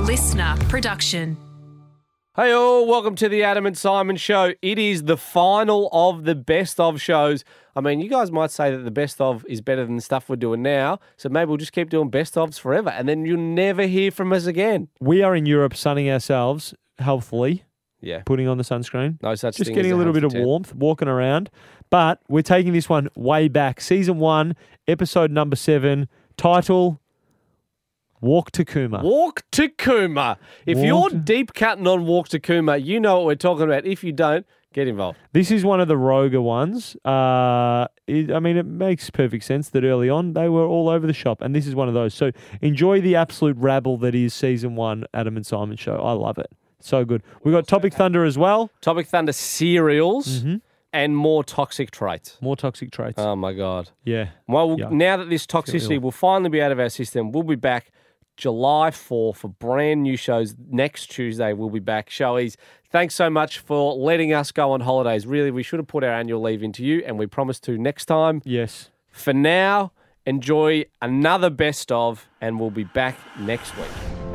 listener production. Hey all, welcome to the Adam and Simon Show. It is the final of the best of shows. I mean, you guys might say that the best of is better than the stuff we're doing now, so maybe we'll just keep doing best ofs forever, and then you'll never hear from us again. We are in Europe sunning ourselves healthfully, Yeah, putting on the sunscreen. no such Just thing getting as a little bit of healthy tent. warmth, walking around. But we're taking this one way back. Season 1, episode number 7, title, Walk to Kuma. Walk to Kuma. If Walk you're to- deep cutting on Walk to Kuma, you know what we're talking about. If you don't, get involved. This is one of the Roga ones. It makes perfect sense that early on they were all over the shop, and this is one of those. So enjoy the absolute rabble that is Season 1 Adam and Simon Show. I love it. So good. We've got Topic Thunder as well. Topic Thunder cereals and more toxic traits. More toxic traits. Oh my God. Yeah. Well, Yeah. now that this toxicity ill. will finally be out of our system, we'll be back July 4 for brand new shows. Next Tuesday, we'll be back. Showies, thanks so much for letting us go on holidays. Really, we should have put our annual leave into you, and we promise to next time. Yes. For now, enjoy another best of, and we'll be back next week.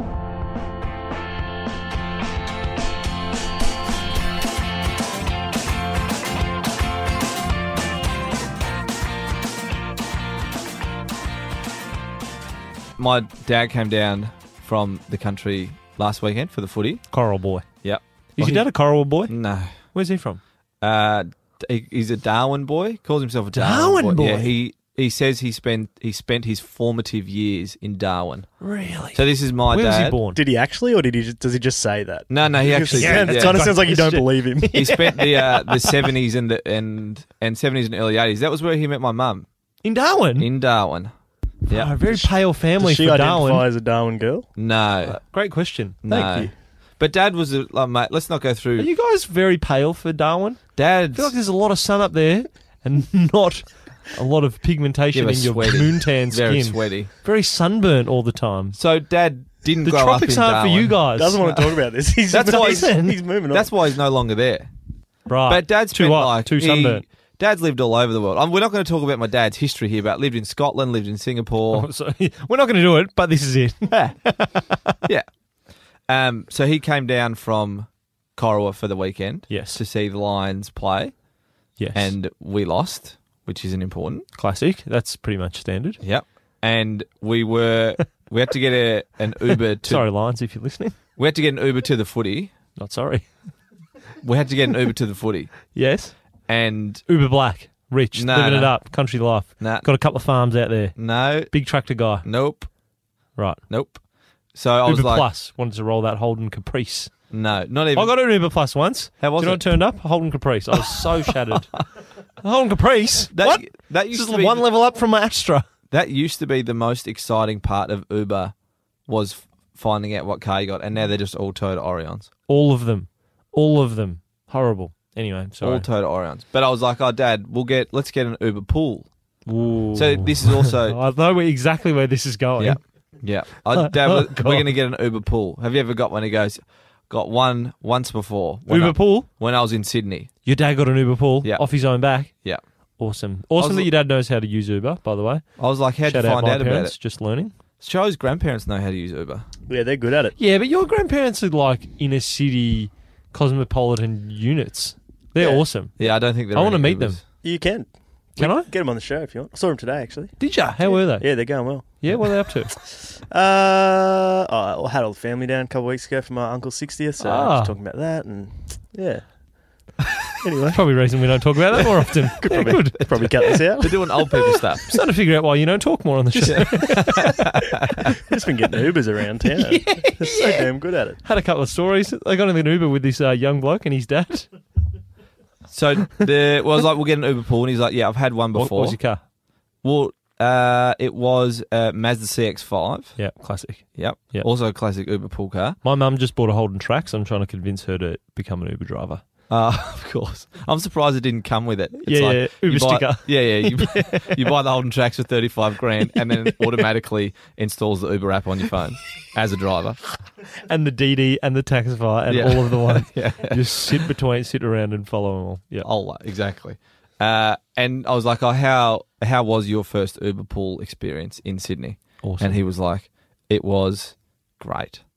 My dad came down from the country last weekend for the footy. Coral Boy. Yep. Is your dad a Coral Boy? No. Where's he from? He's a Darwin boy. Calls himself a Darwin Darwin boy? Yeah, he says he spent his formative years in Darwin. Really? So this is my Where dad. was he born? Did he actually, or does he just say that? No, he actually Yeah, did. it kind of sounds like you don't believe him. He spent the 70s and 70s and early 80s. That was where he met my mum In Darwin? in Darwin. Yeah. Oh, a very pale family Does she for identify Darwin. as a Darwin girl? No. Great question. No. Thank you. But Dad was mate. Let's not go Are through. you guys very pale for Darwin? I Dad's feel like there's a lot of sun up there and not a lot of pigmentation Yeah, but in your sweaty. moon-tan skin. very sweaty. Very sunburnt all the time. So Dad didn't The grow tropics up in aren't Darwin. for you guys. Doesn't want to talk about this. That's why he's moving on. That's why he's no longer there. Right. But Dad's too spent what? like Too sunburnt. Dad's lived all over the world. We're not going to talk about my dad's history here, but lived in Scotland, lived in Singapore. So, we're not going to do it, but this is it. Yeah. So he came down from Corowa for the weekend. Yes. To see the Lions play, Yes. and we lost, which isn't important. Classic. That's pretty much standard. Yep. And we had to get an Uber to. Sorry, Lions, if you're listening. We had to get an Uber to the footy. Not sorry. We had to get an Uber to the footy, Yes. and Uber Black. Rich. No, living it no. up. Country life. Nah. Got a couple of farms out there. no, Big tractor guy. nope, Right. nope. So I was Uber like, Plus. Wanted to roll that Holden Caprice. no, not even. I got an Uber Plus once. How was Do you know it? what turned up? A Holden Caprice. I was so shattered. A Holden Caprice? What? That This used is to be one level up from my Astra. That used to be the most exciting part of Uber, was finding out what car you got, and now they're just all Toyota Orions. All of them. All of them. Horrible. Anyway, sorry. All Toyota Orions. But I was like, oh, Dad, let's get an Uber pool. Ooh. So this is also, I know exactly where this is going. yeah. Dad, Oh, we're God. going to get an Uber pool. Have you ever got one? He goes, got one once before. Uber pool? When I was in Sydney. Your dad got an Uber pool Yeah. off his own back? Yeah. Awesome. Awesome that your dad knows how to use Uber, by the way. I was like, how'd you Shout out find my out about parents, it? just learning. Joe's grandparents know how to use Uber. Yeah, they're good at it. Yeah, but your grandparents are like inner city cosmopolitan units. They're Yeah. awesome. Yeah, I don't think they're I wanna any meet them. Ubers. You can. Can I? Get them on the show if you want. I saw them today, actually. Did ya? How were they? Yeah, they're going well. Yeah, what are they up to? I had all the family down a couple of weeks ago for my uncle's 60th, so Ah. just talking about that, and yeah. Anyway, Probably a reason we don't talk about that more often. Yeah, good. probably cut this out. They're doing old people stuff. I'm starting to figure out why you don't talk more on the show. Just been getting Ubers around town. They're so damn good at it. Had a couple of stories. I got in an Uber with this young bloke and his dad. So I was like, we'll get an Uber pool, and he's like, yeah, I've had one What before. was your car? Well, it was Mazda CX-5. Yeah, classic. Yep. Yep. Also a classic Uber pool car. My mum just bought a Holden Track, so I'm trying to convince her to become an Uber driver. Of course. I'm surprised it didn't come with it. It's Yeah, like yeah, Uber you buy, sticker. Yeah. You buy the Holden Tracks for 35 grand, and then it automatically installs the Uber app on your phone as a driver. And the DD and the Taxify and Yeah. all of the ones. Yeah. Just sit around and follow them all. Yeah. Oh, exactly. And I was like, oh, how was your first Uber pool experience in Sydney? Awesome. And he was like, it was great.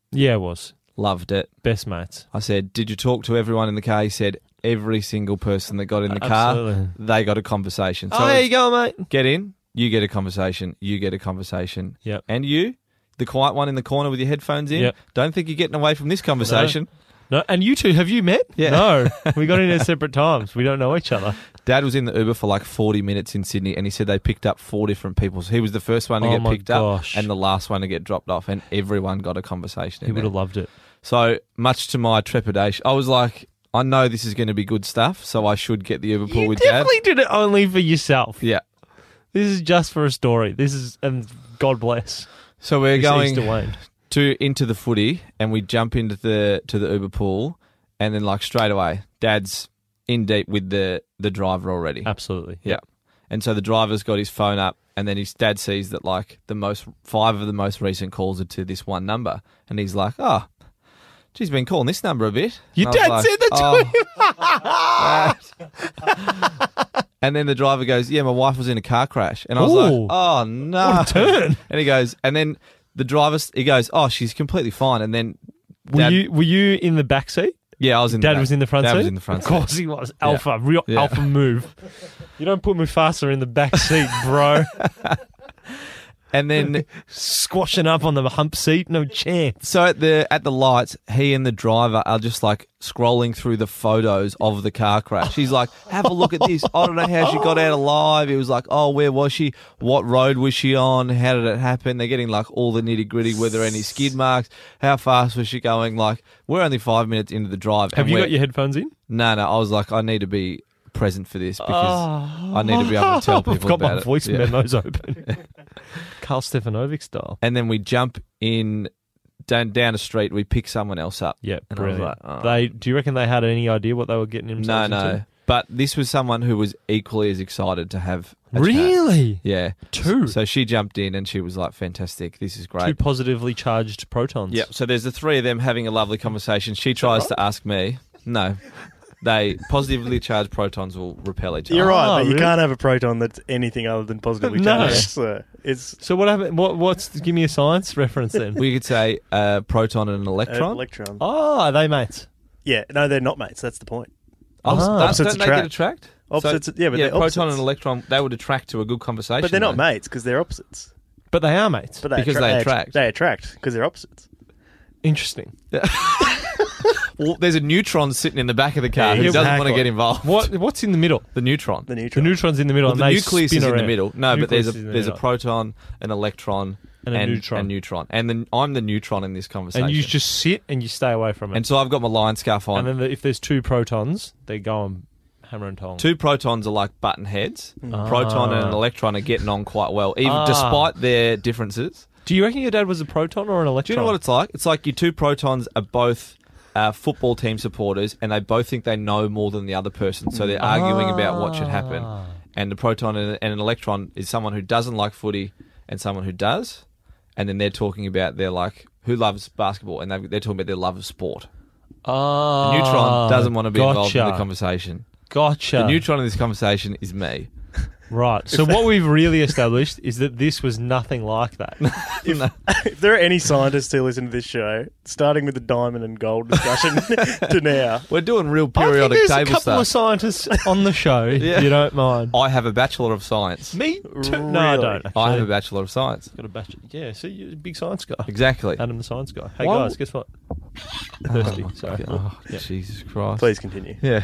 Yeah, it was. Loved it. Best mates. I said, did you talk to everyone in the car? He said, every single person that got in the car, Absolutely. they got a conversation. So Oh, there you go, mate. get in, you get a conversation, you get a conversation. Yep. And you, the quiet one in the corner with your headphones in, Yep. don't think you're getting away from this conversation. No, and you two, have you met? Yeah. No, we got in at separate times. We don't know each other. Dad was in the Uber for like 40 minutes in Sydney, and he said they picked up 4 different people. So he was the first one to Oh get my picked gosh. up and the last one to get dropped off, and everyone got a conversation. He in would there. have loved it. So much to my trepidation, I was like, I know this is going to be good stuff, so I should get the Uber pool You with Dad. definitely did it only for yourself. Yeah. This is just for a story. This is, and God bless. So we're This going Easter Wayne. into the footy, and we jump into the Uber pool, and then like straight away, Dad's in deep with the driver already. Absolutely. Yeah. And so the driver's got his phone up, and then his dad sees that like 5 of the most recent calls are to this one number, and he's like, "Oh, geez, been calling this number a bit." Your And I dad was said that to him. And then the driver goes, "Yeah, my wife was in a car crash," and I was Ooh. like, "Oh no!" What a turn. And he goes, and then the driver he goes, "Oh, she's completely fine." And then Dad, Were you in the back seat? yeah, I was in. Dad the back. was in the front Dad seat? was in the front Of course seat. he was. Alpha. Real Yeah. alpha move. You don't put Mufasa in the back seat, bro. And then Squashing up on the hump seat. No chance. so at the lights, he and the driver are just like scrolling through the photos of the car crash. He's like, "Have a look at this. I don't know how she got out alive." He was like, "Oh, where was she? What road was she on? How did it happen?" They're getting like all the nitty gritty. Were there any skid marks? How fast was she going? Like, we're only 5 minutes into the drive. Have and you we're- got your headphones in? No. I was like, I need to be present for this because I need to be able to tell people I've got about my it. voice Yeah. memos open. Carl Stefanovic style. And then we jump in down a street. We pick someone else up. Yeah, And I was brilliant. like, oh. Do you reckon they had any idea what they were getting themselves No. into? But this was someone who was equally as excited to have a chat. Really? Yeah. Two. So she jumped in and she was like, "Fantastic. This is Two great." positively charged protons. Yep. So there's the three of them having a lovely conversation. She tries to ask me. No. They positively charged protons will repel each other. You're right, Oh, but you really? can't have a proton that's anything other than positively No. charged. So it's So what happened? What's? Give me a science reference then. We could say a proton and an an electron. electron. Oh, are they mates? Yeah, no, they're not mates. That's the point. Opposites don't they attract. get attract? Opposites, yeah, but they're proton opposites. and electron, they would attract to a good conversation. But they're not though. mates because they're opposites. But they are mates. But Because they attract. They attract because they're opposites. Interesting. Well, there's a neutron sitting in the back of the car Yeah, who doesn't want to exactly. get involved. What's in the middle? The neutron. The The neutron. neutron's in the middle, Well, and the they nucleus spin is in the around. middle. No, but there's Nucleus is in a the there's a middle. proton, an electron, And a neutron. And then I'm the neutron in this conversation. And you just sit and you stay away from it. And so I've got my lion scarf on. And then if there's two protons, they go on hammer and tong. Two protons are like button heads. Proton and an electron are getting on quite well, even Ah. despite their differences. Do you reckon your dad was a proton or an Do electron? you know what it's like? It's like your two protons are both football team supporters, and they both think they know more than the other person, so they're arguing about what should happen. And the proton and an electron is someone who doesn't like footy and someone who does, and then they're talking about their like who loves basketball, and they're talking about their love of sport. Ah, The neutron doesn't want to be involved in the gotcha. conversation. Gotcha. The neutron in this conversation is me. Right. So what we've really established is that this was nothing like that. If there are any scientists who listen to this show, starting with the diamond and gold discussion to now, We're doing real I periodic think there's a table couple of stuff. scientists on the show, Yeah. if you don't mind. I have a Bachelor of Science. Me too. Really? No, I don't. I have actually. a Bachelor of Science. Got a bachelor. Yeah, so you're a big science guy. Exactly. Adam the science guy. Hey Why- guys, guess what? Thirsty. Sorry. Oh, Yeah. Jesus Christ. please continue. Yeah.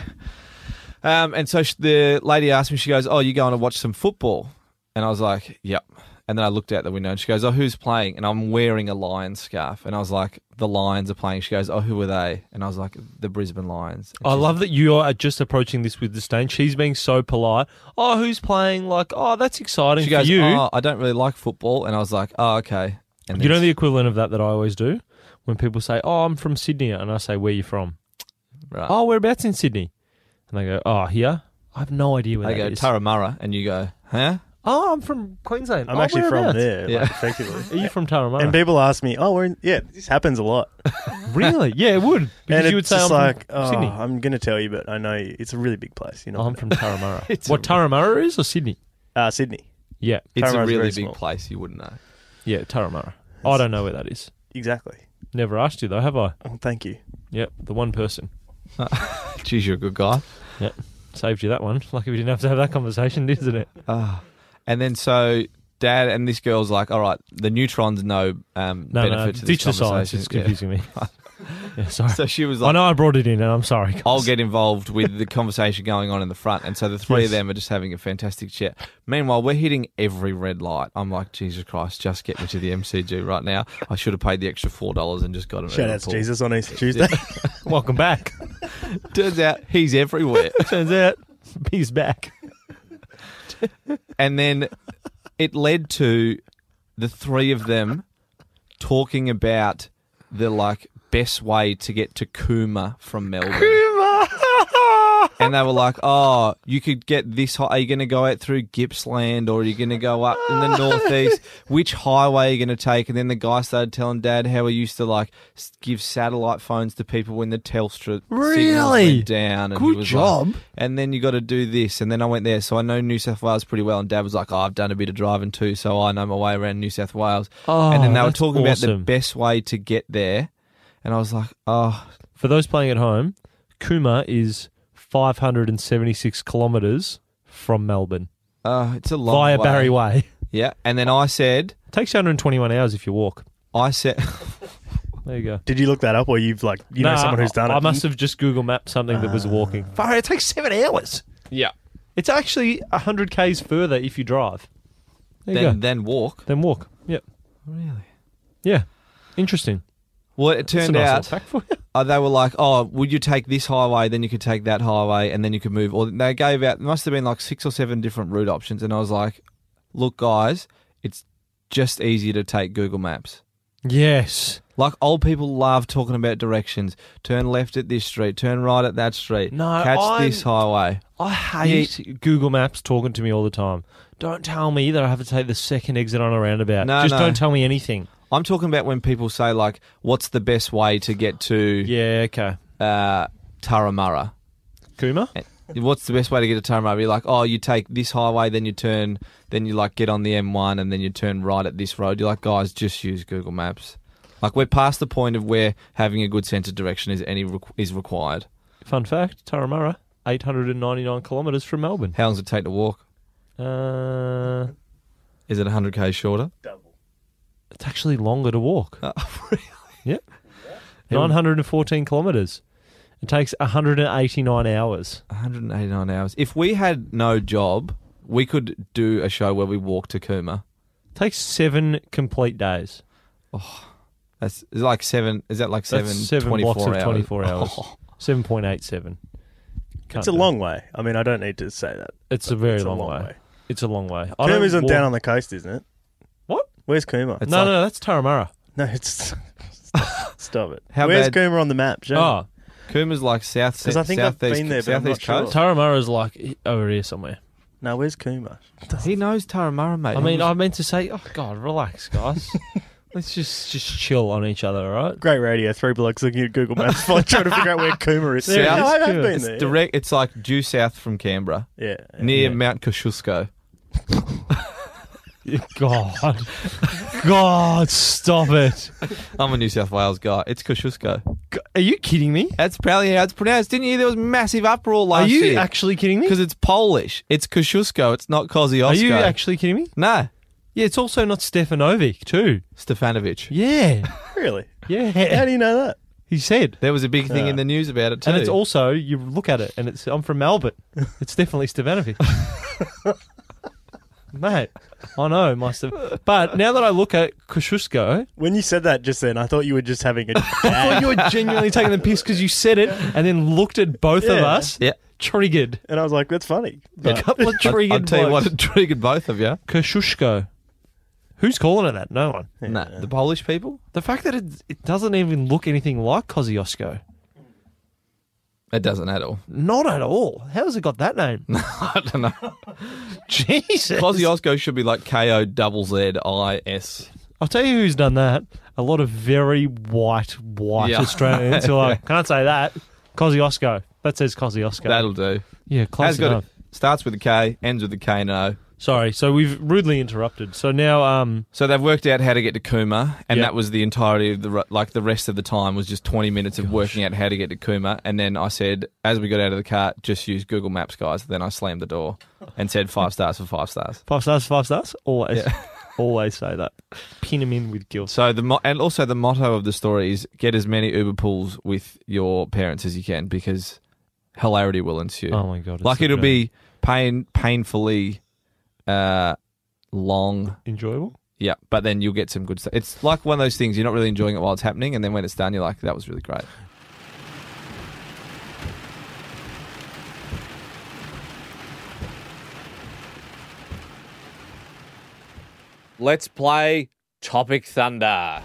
And so the lady asked me, she goes, "Oh, you going to watch some football?" And I was like, "Yep." And then I looked out the window and she goes, "Oh, who's playing?" And I'm wearing a Lions scarf. And I was like, "The Lions are playing." She goes, "Oh, who are they?" And I was like, "The Brisbane Lions." And I she's- love that you are just approaching this with disdain. She's being so polite. Oh, who's playing? Like, oh, that's exciting She for goes, you. "Oh, I don't really like football." And I was like, "Oh, okay." And You know then the equivalent of that I always do? When people say, oh, I'm from Sydney, and I say, where you from? right. Oh, whereabouts in Sydney? And they go, oh, here? I have no idea where I that go is. Turramurra, and you go, "Huh?" Oh, I'm from Queensland. I'm Oh, actually from whereabouts? there, Yeah. like, effectively. Are you from Turramurra? And people ask me, "Oh, this happens a lot." Really? Yeah, it would. Because and you would it's say, I'm just like, from Sydney. I'm going to tell you, but I know it's a really big place. You know, I'm from Turramurra. It's What, Turramurra is or Sydney? Sydney. Yeah. It's a Turramurra's really very big small. place. You wouldn't know. Yeah, Turramurra. I don't know where that is. Exactly. Never asked you though, have I? Oh, thank you. Yep, the one person. Geez, you're a good guy. Yep, saved you that one. Lucky we didn't have to have that conversation, isn't it? And then so Dad and this girl's like, all right, the neutron's no benefit to this ditch the conversation. science. It's confusing me. Yeah, sorry. So she was I like, know I brought it in, and I'm sorry. guys. I'll get involved with the conversation going on in the front. And so the three Yes. of them are just having a fantastic chat. Meanwhile, we're hitting every red light. I'm like, Jesus Christ, just get me to the MCG right now. I should have paid the extra $4 and just got an Shout Uber out to pool. Jesus on Easter Tuesday. Welcome back. Turns out he's everywhere. Turns out he's back. And then it led to the three of them talking about the like best way to get to Cooma from Melbourne. And they were like, oh, you could get this. Are you going to go out through Gippsland or are you going to go up in the northeast? Which highway are you going to take? And then the guy started telling Dad how he used to like give satellite phones to people when the Telstra signals Really? went down. And Good he was job. Like, and then you got to do this. And then I went there. So I know New South Wales pretty well. And Dad was like, oh, I've done a bit of driving too. So I know my way around New South Wales. Oh, and then they were that's talking about the awesome. best way to get there. And I was like, oh, For those playing at home, Cooma is 576 kilometres from Melbourne it's a long via way. Barry Way. Yeah. And then I said, Takes you 121 hours if you walk. There you go. Did you look that up, or you've like you know Nah, someone who's done it? I must have just Google mapped something that was walking. Far, it takes 7 hours. Yeah. It's actually 100 k's further if you drive. There you go. then walk. Then walk. Yep. Really? Yeah. Interesting. Well, it That's a turned nice out little fact for you. they were like, oh, would you take this highway, then you could take that highway, and then you could move. Or they gave out, there must have been like 6 or 7 different route options. And I was like, look, guys, it's just easier to take Google Maps. Yes. Like old people love talking about directions. Turn left at this street, turn right at that street. No, catch this highway. I hate Google Maps talking to me all the time. Don't tell me that I have to take the second exit on a roundabout. No, Just no. don't tell me anything. I'm talking about when people say like, what's the best way to get to Yeah, okay. Turramurra? Cooma? What's the best way to get to Turramurra? You're like, oh, you take this highway, then you turn, then you like get on the M1, and then you turn right at this road. You're like, guys, just use Google Maps. Like we're past the point of where having a good sense of direction is required. Fun fact, Turramurra, 899 kilometres from Melbourne. How long does it take to walk? Is it 100k shorter? It's actually longer to walk. Really? Yep. 914 kilometres. It takes 189 hours. 189 hours. If we had no job, we could do a show where we walk to Cooma. It takes 7 complete days. Is that like seven That's 7 24 blocks of hours? 24 hours. Oh. 7.87. It's a long way. I mean, I don't need to say that. It's a very It's a long, long way. way. It's a long way. I don't Cooma's walk- down on the coast, isn't it? What? Where's Cooma? It's No, like- no, that's Turramurra. No, it's stop it. How Where's bad- Cooma on the map? Show me. Oh, Cooma's like Because I think I've been there, but I'm not southeast sure. coast. Turramurra's like over here somewhere. No, where's Cooma? He knows Turramurra, mate. I mean, I meant to say, oh God, relax, guys. Let's just chill on each other, all right? Great radio. 3 blokes looking at Google Maps, trying to figure out where Cooma is. There it No, is. I have Cool. been it's there. direct. It's like due south from Canberra, Yeah. near Yeah. Mount Kosciuszko. God, stop it. I'm a New South Wales guy. It's Kosciuszko. Are you kidding me? That's probably how it's pronounced. Didn't you hear there was massive uproar Are last you year? actually kidding me? Because it's Polish. It's Kosciuszko. It's not Kosciuszko. Are you actually kidding me? No. Yeah, it's also not Stefanovic, too. Stefanovic. Yeah. Really? How Yeah. do you know that? He said. There was a big thing in the news about it too. And it's also, you look at it, and it's I'm from Melbourne. It's definitely Stefanovic. Mate, I know, but now that I look at Kosciuszko, When you said that just then, I thought you were just having a I thought you were genuinely taking the piss because you said it and then looked at both of Yeah. us. Yeah. Triggered. and I was like, that's funny. A But couple of triggered I'll tell you what, blokes. it triggered both of you. Kosciuszko. Who's calling it that? No one. Nah, the Polish people? The fact that it doesn't even look anything like Kosciuszko. It doesn't at all. Not at all. How has it got that name? I don't know. Jesus. Kosciuszko should be like K-O-Z-Z-I-S. I'll tell you who's done that. A lot of very white Yeah. Australians who are like, can't say that. Kosciuszko. That says Kosciuszko. That'll do. Yeah, close Has got enough. it. Starts with a K, ends with a K and O. Sorry, so we've rudely interrupted. So now, So they've worked out how to get to Cooma, and Yeah. that was the entirety of the rest of the time was just 20 minutes of working out how to get to Cooma. And then I said, as we got out of the car, just use Google Maps, guys. Then I slammed the door and said 5 stars for 5 stars. 5 stars, 5 stars. Always, Yeah. always say that. Pin them in with guilt. So and also the motto of the story is get as many Uber pools with your parents as you can because hilarity will ensue. Oh my god! Like it'll be painfully long. enjoyable. Yeah, but then you'll get some good stuff. It's like one of those things, you're not really enjoying it while it's happening, and then when it's done, you're like, that was really great. Let's play Topic Thunder.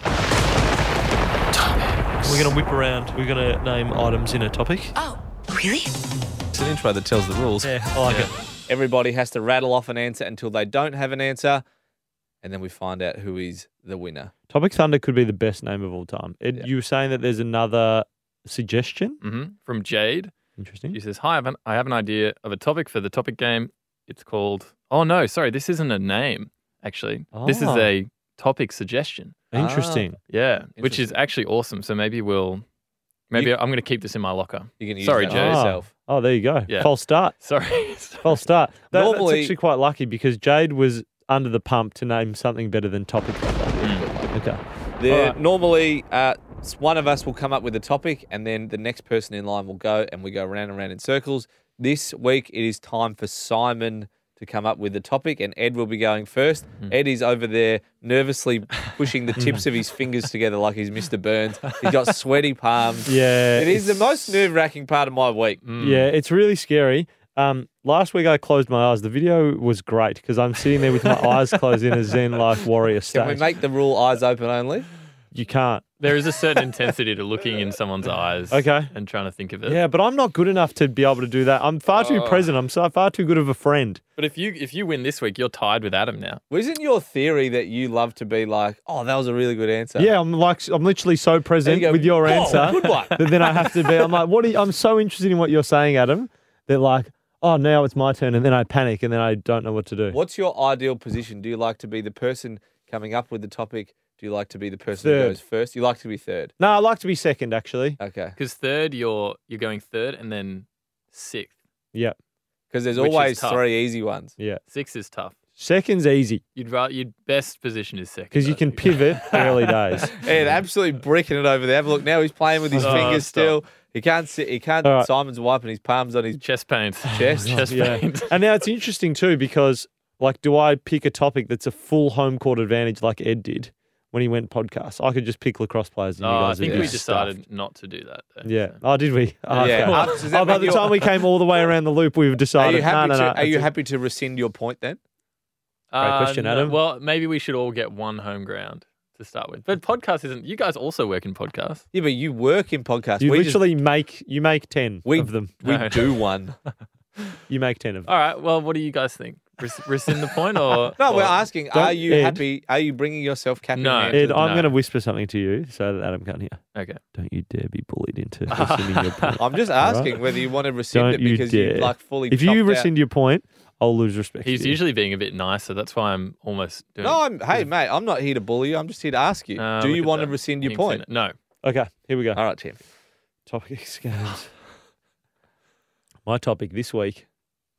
We're gonna whip around. We're gonna name items in a topic. Oh, really? It's an intro that tells the rules. Yeah, I like it. Everybody has to rattle off an answer until they don't have an answer, and then we find out who is the winner. Topic Thunder could be the best name of all time. Ed, Yeah. you were saying that there's another suggestion. From Jade. Interesting. She says, "Hi, I have an idea of a topic for the topic game. It's called... Oh, no, sorry. This isn't a name, actually. This is Oh. a topic suggestion. Interesting. Yeah, which is Interesting. actually awesome. So maybe I'm going to keep this in my locker. You can use Sorry, that Jay. for yourself. Oh, there you go. Yeah. False start. Sorry. False start. That's Normally- actually quite lucky because Jade was under the pump to name something better than Topic Thunder. Okay. There, normally, one of us will come up with a topic, and then the next person in line will go, and we go round and round in circles. This week, it is time for Simon to come up with the topic, and Ed will be going first. Ed is over there nervously pushing the tips of his fingers together like he's Mr. Burns. He's got sweaty palms. Yeah. It is the it's- most nerve-wracking part of my week. Yeah, it's really scary. Last week I closed my eyes. The video was great because I'm sitting there with my eyes closed in a Zen-like warrior state. Can we make the rule eyes open only? You can't. There is a certain intensity to looking in someone's eyes Okay. and trying to think of it. Yeah, but I'm not good enough to be able to do that. I'm far too present. I'm far too good of a friend. But if you win this week, you're tied with Adam now. Wasn't your theory that you love to be like, oh, that was a really good answer? Yeah, I'm literally so present go, with your "Whoa, answer good one." that then I have to be. I'm like, I'm so interested in what you're saying, Adam. That like, oh, now it's my turn, and then I panic, and then I don't know what to do. What's your ideal position? Do you like to be the person coming up with the topic? Do you like to be the person Third. who goes first? You like to be third. No, I like to be second, actually. Okay. Because third, you're going third, and then sixth. Yeah, Because there's Which is always tough. 3 easy ones. yeah. Sixth is tough. Second's easy Your best position is second. because you though. can pivot early days. Ed, absolutely bricking it over there. Look, now he's playing with his Oh, fingers stop. still. He can't sit. He can't. All right. Simon's wiping his palms on his chest pain. chest. Chest Yeah. pain. And now it's interesting too because, like, do I pick a topic that's a full home court advantage like Ed did when he went podcast? I could just pick lacrosse players. And you Oh, I guys think would we be decided stuffed. not to do that. Though, Yeah. so. Oh, did we? Oh, Yeah. okay. Does that By make the you- time we came all the way around the loop, we've Are decided. you happy no, to? Are that's you it. happy to rescind your point then? question, No, Adam. well, maybe we should all get one home ground to start with. But podcast isn't. You guys also work in podcasts. Yeah, but you work in podcasts. You we literally make 10 We- of them. we No. do one. You make 10 of them. All right. Well, what do you guys think? Rescind the point or No, we're or- asking. Don't- Are you Ed. happy? Are you bringing yourself cap in No. hand to Ed, the- I'm No. going to whisper something to you so that Adam can't hear. Okay. Don't you dare be bullied into rescinding your point. I'm just All right? asking whether you want to rescind Don't it you because you dare. like fully. If you chopped out- rescind your point, I'll lose respect. He's to you. usually being a bit nicer. That's why I'm almost doing. No, hey mate, I'm not here to bully you. I'm just here to ask you. Do look you at want to that. rescind your Being point? No. Okay, here we go. All right, Tim. Topic games. My topic this week: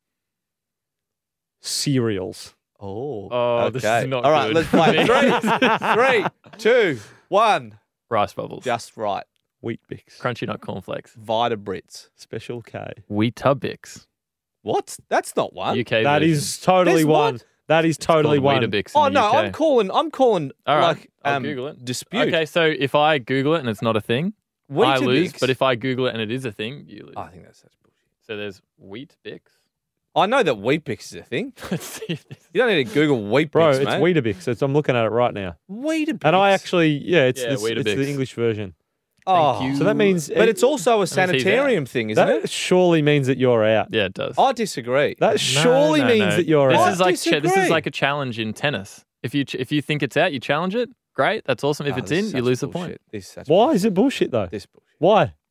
cereals. Oh, this is not All right, good. let's play. 3, 2, 1. Rice bubbles. Just right. Wheat Bix. Crunchy nut cornflakes. Vita Brits. Special K. Weetabix. What? That's not one. UK That version. is totally There's one. what? That is totally Called one. Weetabix in Oh the no, UK. I'm calling. All right, like I'll Google it. dispute. Okay, so if I Google it and it's not a thing, I lose. Weetabix. But if I Google it and it is a thing, you lose. I think that's such bullshit. So there's Wheat-Bix. I know that Weet-Bix is a thing. Let's see if this. You don't need to Google Weet-Bix, Bro, it's mate. Weetabix. I'm looking at it right now. Weetabix. And I actually, it's Weetabix. the English version. Oh, Thank you. So that means, but it's also a he's out. sanitarium thing, isn't that it? surely means that you're out. Yeah, it does. I disagree. That surely means that you're this out. is like this disagree. is like a challenge in tennis. If you think it's out, you challenge it. Great, that's awesome. If Oh, it's this is in, you such lose the bullshit. point. This is such Why is it bullshit though? This bullshit. Why?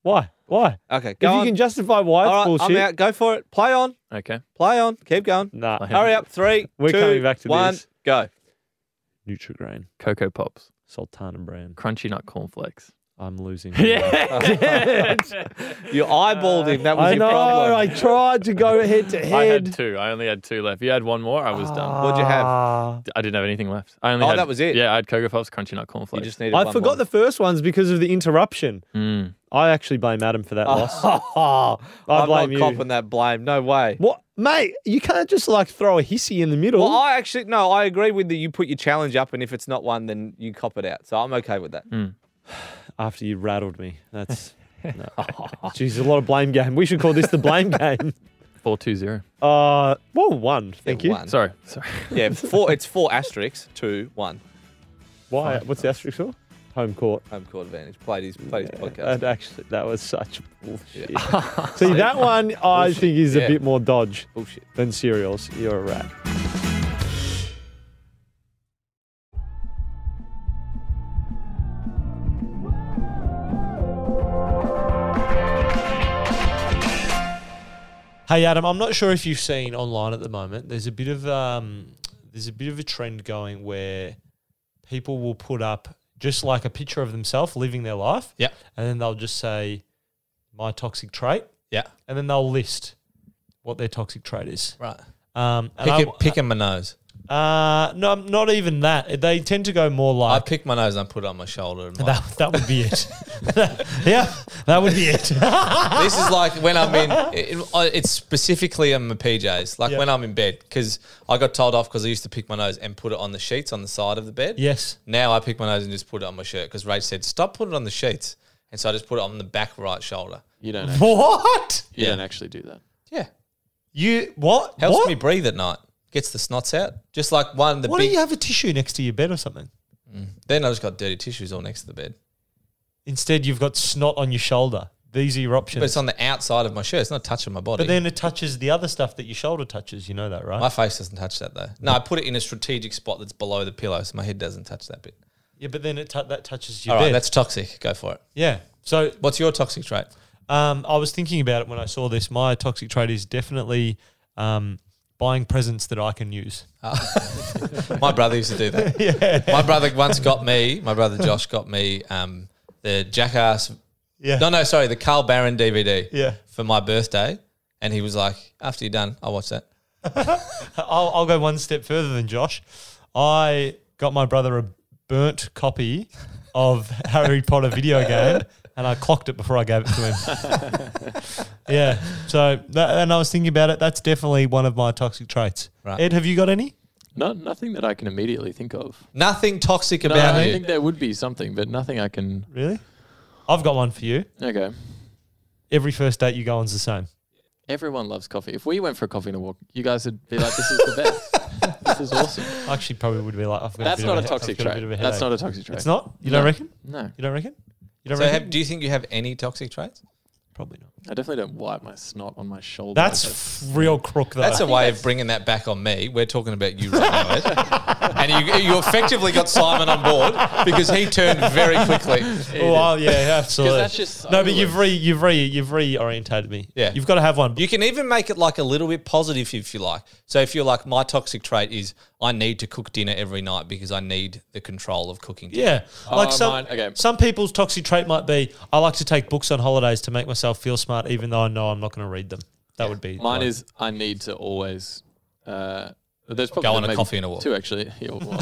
Why? Okay, If go you on. can justify why it's All right, bullshit. I'm out. Go for it. Play on. Okay. Play on. Keep going. Nah. Hurry up. 3, We're 2, coming back to 1, this. go. Nutrigrain, Cocoa Pops. Sultana brand. Crunchy Nut Cornflakes. I'm losing. Yeah. You eyeballed him. That was I your know. problem. I tried to go head to head. I had 2. I only had 2 left. If you had one more, I was done. What'd you have? Ah. I didn't have anything left. I only Oh, had, that was it? Yeah, I had Cocoa Pops, Crunchy Nut You Cornflakes. just needed I one forgot more. the first ones because of the interruption. Mm. I actually blame Adam for that loss. Oh, I I'm blame not you. copping that blame. No way. What, mate? You can't just like throw a hissy in the middle. Well, I agree with you put your challenge up, and if it's not one, then you cop it out. So I'm okay with that. After you rattled me, that's no. Jeez, a lot of blame game. We should call this the blame game. 4-2-0. Well, 1. Thank you. One. Sorry. Yeah, 4. It's 4 asterisks, 2, 1. Why? What's the asterisk for? Home court. Home court advantage. Played his podcast. And actually, that was such bullshit. See, that one I think is a Yeah. bit more dodge Bullshit. than cereals. You're a rat. Hey Adam, I'm not sure if you've seen online at the moment. There's a bit of a trend going where people will put up just like a picture of themselves living their life. Yeah. And then they'll just say, my toxic trait. Yeah. And then they'll list what their toxic trait is. Right. And Picking my nose. no, not even that. They tend to go more I like, pick my nose and I put it on my shoulder. And that would be it. Yeah, that would be it. this is like when I'm in. It's specifically on my PJs. Like Yeah. when I'm in bed, because I got told off because I used to pick my nose and put it on the sheets on the side of the bed. Yes. Now I pick my nose and just put it on my shirt because Rach said stop putting it on the sheets, and so I just put it on the back right shoulder. You don't What? You Yeah. don't actually do that. Yeah, You what? helps what? me breathe at night. Gets the snots out. Just like one of the Why big. don't you have a tissue next to your bed or something? Then I just got dirty tissues all next to the bed. Instead, you've got snot on your shoulder. These are your options. But it's on the outside of my shirt. It's not touching my body. But then it touches the other stuff that your shoulder touches. You know that, right? my face doesn't touch that though. No, I put it in a strategic spot that's below the pillow, so my head doesn't touch that bit. Yeah, but then that touches your All right, bed. that's toxic. Go for it. Yeah. So What's your toxic trait? I was thinking about it when I saw this. My toxic trait is definitely buying presents that I can use. My brother used to do that. Yeah. My brother once got me. My brother Josh got me the Jackass. Yeah. No, sorry, the Carl Barron DVD. Yeah. For my birthday, and he was like, "After you're done, I'll watch that." I'll go one step further than Josh. I got my brother a burnt copy of Harry Potter video game, and I clocked it before I gave it to him. Yeah. So, and I was thinking about it. That's definitely one of my toxic traits. Right. Ed, have you got any? Nothing that I can immediately think of. Nothing toxic No, about I you. think there would be something, but nothing I can. Really? I've got one for you. Okay. Every first date you go on's the same. Everyone loves coffee. If we went for a coffee and a walk, you guys would be like, "This is the best. This is awesome." I actually probably would be like, I've got That's a bit not of a toxic I've got trait. bit of a That's headache. not a toxic trait. It's not? You don't No. reckon? No, You don't reckon? You don't So, reckon? do you think you have any toxic traits? Probably not. I definitely don't wipe my snot on my shoulder. That's real crook, though. That's a way of bringing that back on me. We're talking about you right now, Ed. And you effectively got Simon on board because he turned very quickly. Oh, well, yeah, absolutely. that's just no, but soulless. you've reorientated me. Yeah. You've got to have one. You can even make it like a little bit positive if you like. So if you're like, my toxic trait is I need to cook dinner every night because I need the control of cooking dinner. Yeah. Like mine- okay. some people's toxic trait might be, I like to take books on holidays to make myself feel smart, even though I know I'm not going to read them. That would be Mine like- is I need to always. There's probably Go on a maybe coffee and a walk. Two actually. Yeah, well,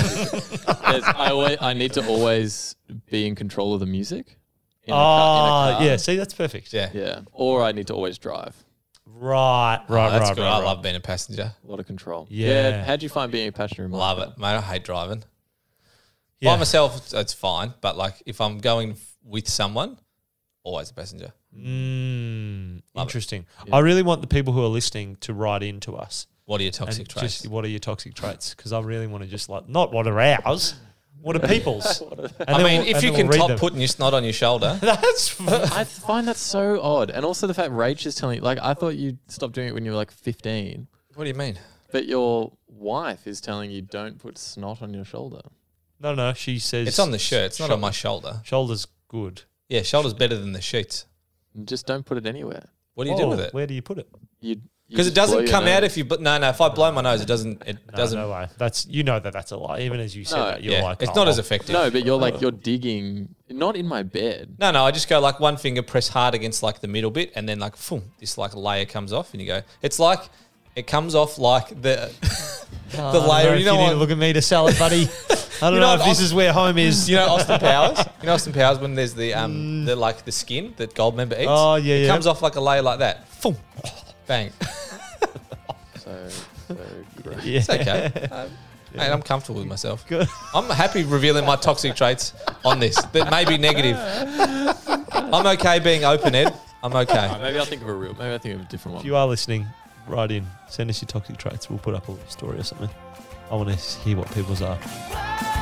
I need to always be in control of the music. In a car. yeah. See, that's perfect. Yeah. Yeah. Or I need to always drive. Right. Oh, that's right. good. Right, I right. love being a passenger. A lot of control. Yeah. How'd you find being a passenger in my Love car? it. Mate, I hate driving. Yeah. By myself, it's fine. But like if I'm going with someone, always a passenger. Love it. Interesting. I really want the people who are listening to write in to us. What are your And toxic traits? just what are your toxic traits? Because I really want to just like, not what are ours, what are people's? I mean, if you can top putting your snot on your shoulder, that's I find that so odd. And also the fact Rach is telling you, like, I thought you stopped doing it when you were like 15, what do you mean? but your wife is telling you don't put snot on your shoulder. no. She says It's on the shirt. It's not on my shoulder. Shoulder's good. Yeah, shoulder's better than the sheets. Just don't put it anywhere. What do you do with it? Where do you put it? Because it doesn't come out if you. But no. If I blow my nose, it doesn't. It doesn't. No way. That's that's a lie. Even as you said that, you're Yeah, like, it's not as effective. No, but you're digging. Not in my bed. No. I just go like one finger, press hard against like the middle bit, and then like, boom, this like layer comes off, and you go. It's like it comes off like the the layer. You need to look at me to sell it, buddy. I don't know if this is where home is. You know Austin Powers. Austin Powers when there's the like the skin that Goldmember eats. Oh yeah, it comes off like a layer like that. Boom, bang. So gross. Yeah. It's okay. Mate, I'm comfortable with myself. Good. I'm happy revealing my toxic traits on this. That may be negative. I'm okay being open, Ed. I'm okay. Maybe I'll think of a different one. If you are listening, write in. Send us your toxic traits. We'll put up a story or something. I want to hear what people's are.